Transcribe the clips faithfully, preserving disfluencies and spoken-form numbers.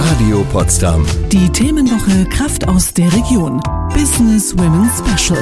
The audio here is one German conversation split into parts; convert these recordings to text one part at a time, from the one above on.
Radio Potsdam. Die Themenwoche Kraft aus der Region. Business Women Special.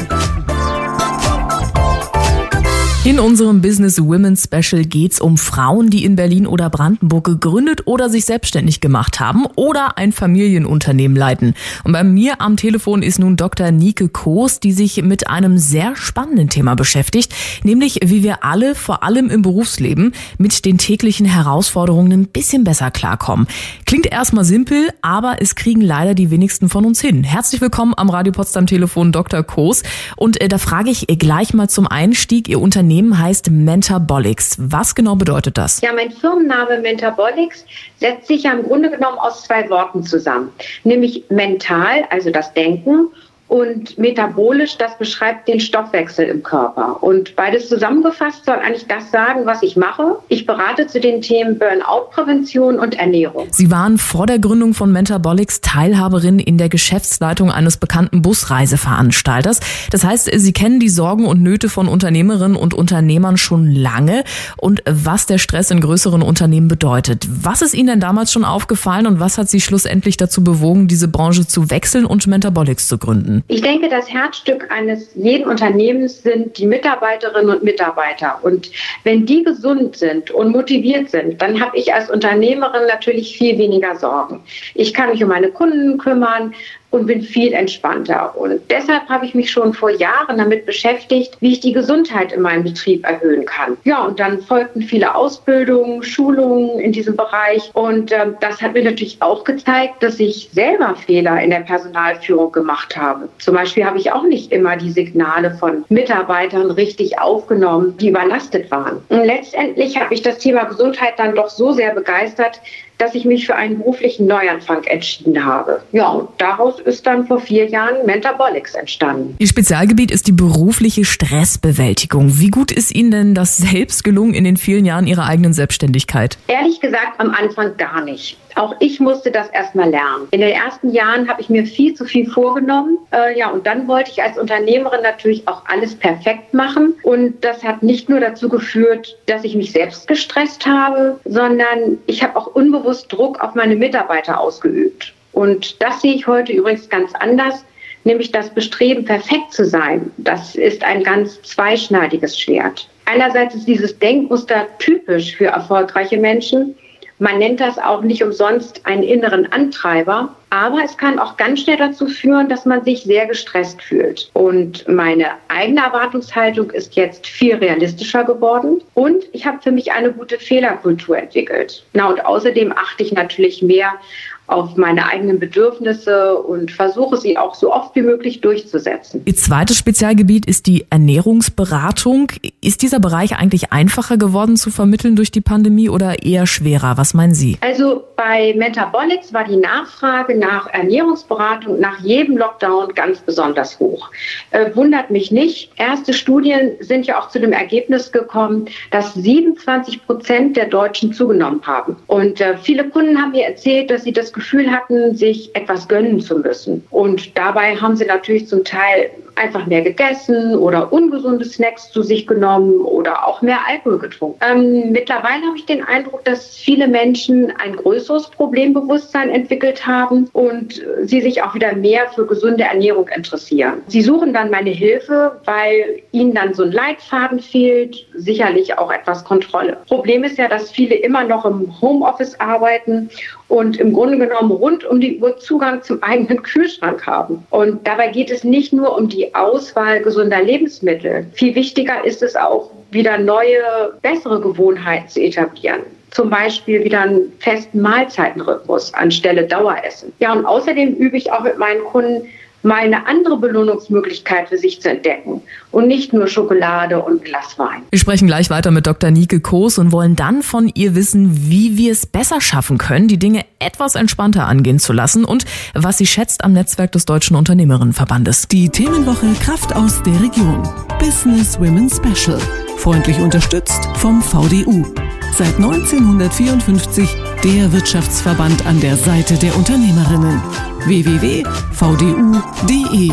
In unserem Business Women Special geht's um Frauen, die in Berlin oder Brandenburg gegründet oder sich selbstständig gemacht haben oder ein Familienunternehmen leiten. Und bei mir am Telefon ist nun Doktor Nike Koos, die sich mit einem sehr spannenden Thema beschäftigt, nämlich wie wir alle, vor allem im Berufsleben, mit den täglichen Herausforderungen ein bisschen besser klarkommen. Klingt erstmal simpel, aber es kriegen leider die wenigsten von uns hin. Herzlich willkommen am Radio Potsdam Telefon, Doktor Koos. Und äh, da frage ich gleich mal zum Einstieg, Ihr Unternehmen heißt Mentabolics. Was genau bedeutet das? Ja, mein Firmenname Mentabolics setzt sich ja im Grunde genommen aus zwei Worten zusammen. Nämlich mental, also das Denken, und metabolisch, das beschreibt den Stoffwechsel im Körper. Und beides zusammengefasst soll eigentlich das sagen, was ich mache. Ich berate zu den Themen Burnout-Prävention und Ernährung. Sie waren vor der Gründung von Mentabolics Teilhaberin in der Geschäftsleitung eines bekannten Busreiseveranstalters. Das heißt, Sie kennen die Sorgen und Nöte von Unternehmerinnen und Unternehmern schon lange und was der Stress in größeren Unternehmen bedeutet. Was ist Ihnen denn damals schon aufgefallen und was hat Sie schlussendlich dazu bewogen, diese Branche zu wechseln und Mentabolics zu gründen? Ich denke, das Herzstück eines jeden Unternehmens sind die Mitarbeiterinnen und Mitarbeiter. Und wenn die gesund sind und motiviert sind, dann habe ich als Unternehmerin natürlich viel weniger Sorgen. Ich kann mich um meine Kunden kümmern und bin viel entspannter. Und deshalb habe ich mich schon vor Jahren damit beschäftigt, wie ich die Gesundheit in meinem Betrieb erhöhen kann. Ja, und dann folgten viele Ausbildungen, Schulungen in diesem Bereich. Und äh, das hat mir natürlich auch gezeigt, dass ich selber Fehler in der Personalführung gemacht habe. Zum Beispiel habe ich auch nicht immer die Signale von Mitarbeitern richtig aufgenommen, die überlastet waren. Und letztendlich habe ich das Thema Gesundheit dann doch so sehr begeistert, dass ich mich für einen beruflichen Neuanfang entschieden habe. Ja, und daraus ist dann vor vier Jahren Mentabolics entstanden. Ihr Spezialgebiet ist die berufliche Stressbewältigung. Wie gut ist Ihnen denn das selbst gelungen in den vielen Jahren Ihrer eigenen Selbstständigkeit? Ehrlich gesagt, am Anfang gar nicht. Auch ich musste das erstmal lernen. In den ersten Jahren habe ich mir viel zu viel vorgenommen. Äh, ja, und dann wollte ich als Unternehmerin natürlich auch alles perfekt machen. Und das hat nicht nur dazu geführt, dass ich mich selbst gestresst habe, sondern ich habe auch unbewusst Druck auf meine Mitarbeiter ausgeübt. Und das sehe ich heute übrigens ganz anders, nämlich das Bestreben, perfekt zu sein. Das ist ein ganz zweischneidiges Schwert. Einerseits ist dieses Denkmuster typisch für erfolgreiche Menschen. Man nennt das auch nicht umsonst einen inneren Antreiber. Aber es kann auch ganz schnell dazu führen, dass man sich sehr gestresst fühlt. Und meine eigene Erwartungshaltung ist jetzt viel realistischer geworden. Und ich habe für mich eine gute Fehlerkultur entwickelt. Na, und außerdem achte ich natürlich mehr auf meine eigenen Bedürfnisse und versuche sie auch so oft wie möglich durchzusetzen. Ihr zweites Spezialgebiet ist die Ernährungsberatung. Ist dieser Bereich eigentlich einfacher geworden zu vermitteln durch die Pandemie oder eher schwerer? Was meinen Sie? Also bei Mentabolics war die Nachfrage nach Ernährungsberatung nach jedem Lockdown ganz besonders hoch. Äh, wundert mich nicht. Erste Studien sind ja auch zu dem Ergebnis gekommen, dass siebenundzwanzig Prozent der Deutschen zugenommen haben. Und äh, viele Kunden haben mir erzählt, dass sie das Gefühl hatten, sich etwas gönnen zu müssen. Und dabei haben sie natürlich zum Teil einfach mehr gegessen oder ungesunde Snacks zu sich genommen oder auch mehr Alkohol getrunken. Ähm, mittlerweile habe ich den Eindruck, dass viele Menschen ein größeres Problembewusstsein entwickelt haben und sie sich auch wieder mehr für gesunde Ernährung interessieren. Sie suchen dann meine Hilfe, weil ihnen dann so ein Leitfaden fehlt, sicherlich auch etwas Kontrolle. Problem ist ja, dass viele immer noch im Homeoffice arbeiten und im Grunde genommen rund um die Uhr Zugang zum eigenen Kühlschrank haben. Und dabei geht es nicht nur um die Auswahl gesunder Lebensmittel. Viel wichtiger ist es auch, wieder neue, bessere Gewohnheiten zu etablieren. Zum Beispiel wieder einen festen Mahlzeitenrhythmus anstelle Daueressen. Ja, und außerdem übe ich auch mit meinen Kunden, mal eine andere Belohnungsmöglichkeit für sich zu entdecken und nicht nur Schokolade und Glas Wein. Wir sprechen gleich weiter mit Doktor Nike Koos und wollen dann von ihr wissen, wie wir es besser schaffen können, die Dinge etwas entspannter angehen zu lassen und was sie schätzt am Netzwerk des Deutschen Unternehmerinnenverbandes. Die Themenwoche Kraft aus der Region. Business Women Special. Freundlich unterstützt vom V D U. Seit neunzehnhundertvierundfünfzig der Wirtschaftsverband an der Seite der Unternehmerinnen. w w w punkt v d u punkt d e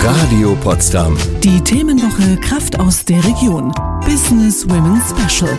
Radio Potsdam. Die Themenwoche Kraft aus der Region. Business Women Special.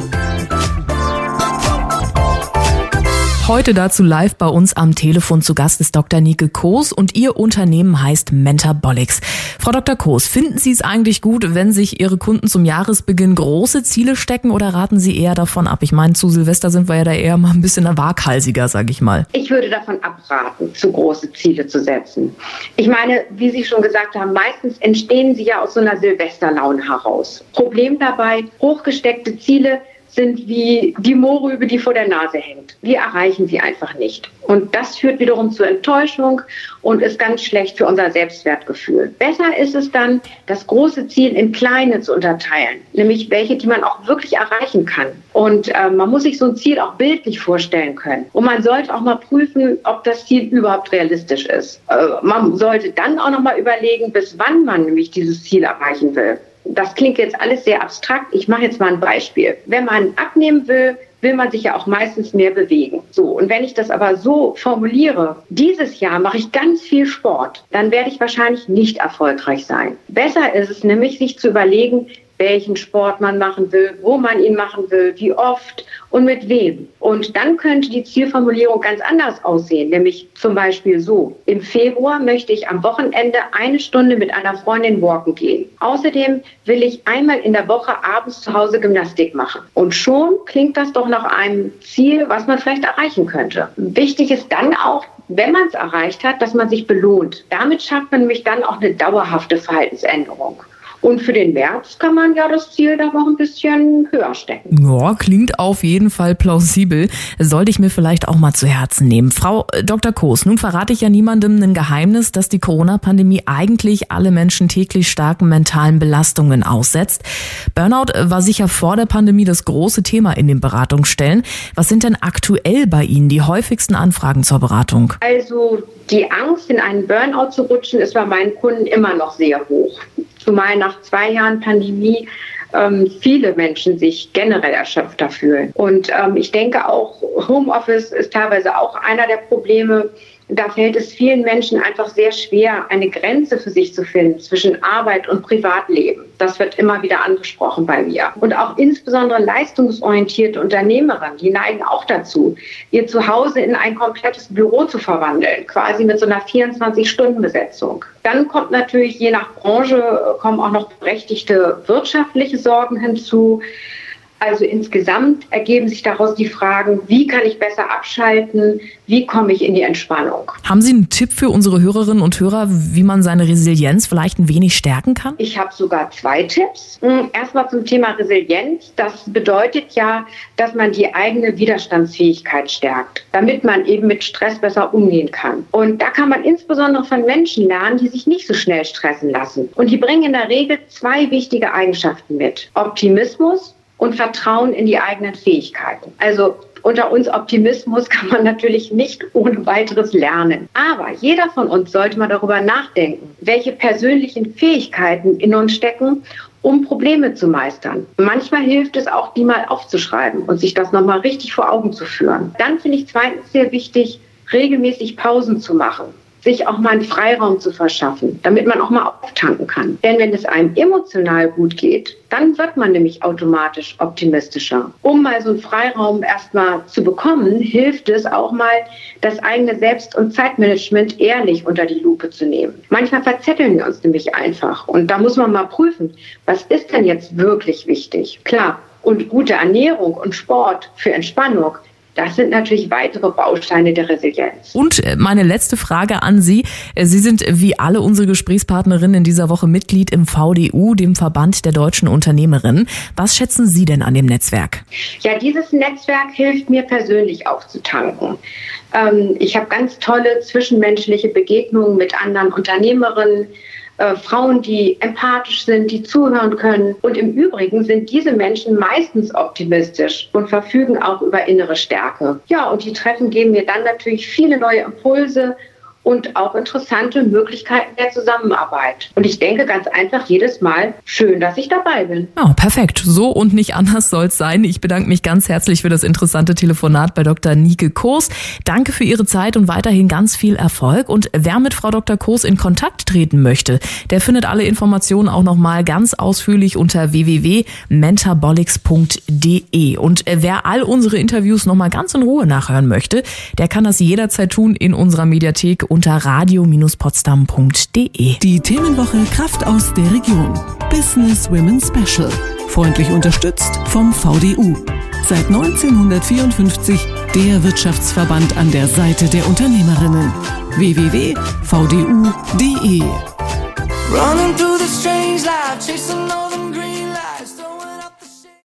Heute dazu live bei uns am Telefon zu Gast ist Doktor Nike Koos und ihr Unternehmen heißt Mentabolics. Frau Doktor Koos, finden Sie es eigentlich gut, wenn sich Ihre Kunden zum Jahresbeginn große Ziele stecken oder raten Sie eher davon ab? Ich meine, zu Silvester sind wir ja da eher mal ein bisschen waghalsiger, sage ich mal. Ich würde davon abraten, zu große Ziele zu setzen. Ich meine, wie Sie schon gesagt haben, meistens entstehen sie ja aus so einer Silvesterlaune heraus. Problem dabei, hochgesteckte Ziele sind wie die Mohrrübe, die vor der Nase hängt. Wir erreichen sie einfach nicht. Und das führt wiederum zu Enttäuschung und ist ganz schlecht für unser Selbstwertgefühl. Besser ist es dann, das große Ziel in kleine zu unterteilen, nämlich welche, die man auch wirklich erreichen kann. Und äh, man muss sich so ein Ziel auch bildlich vorstellen können. Und man sollte auch mal prüfen, ob das Ziel überhaupt realistisch ist. Äh, man sollte dann auch noch mal überlegen, bis wann man nämlich dieses Ziel erreichen will. Das klingt jetzt alles sehr abstrakt. Ich mache jetzt mal ein Beispiel. Wenn man abnehmen will, will man sich ja auch meistens mehr bewegen. So, und wenn ich das aber so formuliere, dieses Jahr mache ich ganz viel Sport, dann werde ich wahrscheinlich nicht erfolgreich sein. Besser ist es nämlich, sich zu überlegen, welchen Sport man machen will, wo man ihn machen will, wie oft und mit wem. Und dann könnte die Zielformulierung ganz anders aussehen, nämlich zum Beispiel so: Im Februar möchte ich am Wochenende eine Stunde mit einer Freundin walken gehen. Außerdem will ich einmal in der Woche abends zu Hause Gymnastik machen. Und schon klingt das doch nach einem Ziel, was man vielleicht erreichen könnte. Wichtig ist dann auch, wenn man es erreicht hat, dass man sich belohnt. Damit schafft man nämlich dann auch eine dauerhafte Verhaltensänderung. Und für den März kann man ja das Ziel da noch ein bisschen höher stecken. Ja, klingt auf jeden Fall plausibel. Sollte ich mir vielleicht auch mal zu Herzen nehmen. Frau Doktor Koos, nun verrate ich ja niemandem ein Geheimnis, dass die Corona-Pandemie eigentlich alle Menschen täglich starken mentalen Belastungen aussetzt. Burnout war sicher vor der Pandemie das große Thema in den Beratungsstellen. Was sind denn aktuell bei Ihnen die häufigsten Anfragen zur Beratung? Also die Angst, in einen Burnout zu rutschen, ist bei meinen Kunden immer noch sehr hoch. Zumal nach zwei Jahren Pandemie ähm, viele Menschen sich generell erschöpfter fühlen. Und ähm, ich denke auch, Homeoffice ist teilweise auch einer der Probleme. Da fällt es vielen Menschen einfach sehr schwer, eine Grenze für sich zu finden zwischen Arbeit und Privatleben. Das wird immer wieder angesprochen bei mir. Und auch insbesondere leistungsorientierte Unternehmerinnen, die neigen auch dazu, ihr Zuhause in ein komplettes Büro zu verwandeln, quasi mit so einer vierundzwanzig-Stunden-Besetzung. Dann kommt natürlich je nach Branche, kommen auch noch berechtigte wirtschaftliche Sorgen hinzu. Also insgesamt ergeben sich daraus die Fragen, wie kann ich besser abschalten, wie komme ich in die Entspannung. Haben Sie einen Tipp für unsere Hörerinnen und Hörer, wie man seine Resilienz vielleicht ein wenig stärken kann? Ich habe sogar zwei Tipps. Erstmal zum Thema Resilienz. Das bedeutet ja, dass man die eigene Widerstandsfähigkeit stärkt, damit man eben mit Stress besser umgehen kann. Und da kann man insbesondere von Menschen lernen, die sich nicht so schnell stressen lassen. Und die bringen in der Regel zwei wichtige Eigenschaften mit: Optimismus und Vertrauen in die eigenen Fähigkeiten. Also unter uns, Optimismus kann man natürlich nicht ohne weiteres lernen. Aber jeder von uns sollte mal darüber nachdenken, welche persönlichen Fähigkeiten in uns stecken, um Probleme zu meistern. Manchmal hilft es auch, die mal aufzuschreiben und sich das nochmal richtig vor Augen zu führen. Dann finde ich zweitens sehr wichtig, regelmäßig Pausen zu machen, sich auch mal einen Freiraum zu verschaffen, damit man auch mal auftanken kann. Denn wenn es einem emotional gut geht, dann wird man nämlich automatisch optimistischer. Um mal so einen Freiraum erstmal zu bekommen, hilft es auch mal, das eigene Selbst- und Zeitmanagement ehrlich unter die Lupe zu nehmen. Manchmal verzetteln wir uns nämlich einfach. Und da muss man mal prüfen, was ist denn jetzt wirklich wichtig? Klar, und gute Ernährung und Sport für Entspannung, das sind natürlich weitere Bausteine der Resilienz. Und meine letzte Frage an Sie. Sie sind wie alle unsere Gesprächspartnerinnen in dieser Woche Mitglied im V D U, dem Verband der deutschen Unternehmerinnen. Was schätzen Sie denn an dem Netzwerk? Ja, dieses Netzwerk hilft mir persönlich aufzutanken. Ähm, ich habe ganz tolle zwischenmenschliche Begegnungen mit anderen Unternehmerinnen, Äh, Frauen, die empathisch sind, die zuhören können. Und im Übrigen sind diese Menschen meistens optimistisch und verfügen auch über innere Stärke. Ja, und die Treffen geben mir dann natürlich viele neue Impulse und auch interessante Möglichkeiten der Zusammenarbeit. Und ich denke ganz einfach jedes Mal, schön, dass ich dabei bin. Ja, perfekt. So und nicht anders soll es sein. Ich bedanke mich ganz herzlich für das interessante Telefonat bei Doktor Nike Kurs. Danke für Ihre Zeit und weiterhin ganz viel Erfolg. Und wer mit Frau Doktor Kurs in Kontakt treten möchte, der findet alle Informationen auch nochmal ganz ausführlich unter w w w punkt mentabolics punkt d e. Und wer all unsere Interviews nochmal ganz in Ruhe nachhören möchte, der kann das jederzeit tun in unserer Mediathek unter radio Bindestrich potsdam punkt d e. Die Themenwoche Kraft aus der Region. Business Women Special. Freundlich unterstützt vom V D U. Seit neunzehnhundertvierundfünfzig der Wirtschaftsverband an der Seite der Unternehmerinnen. w w w punkt v d u punkt d e. Running through the strange life, chasing all the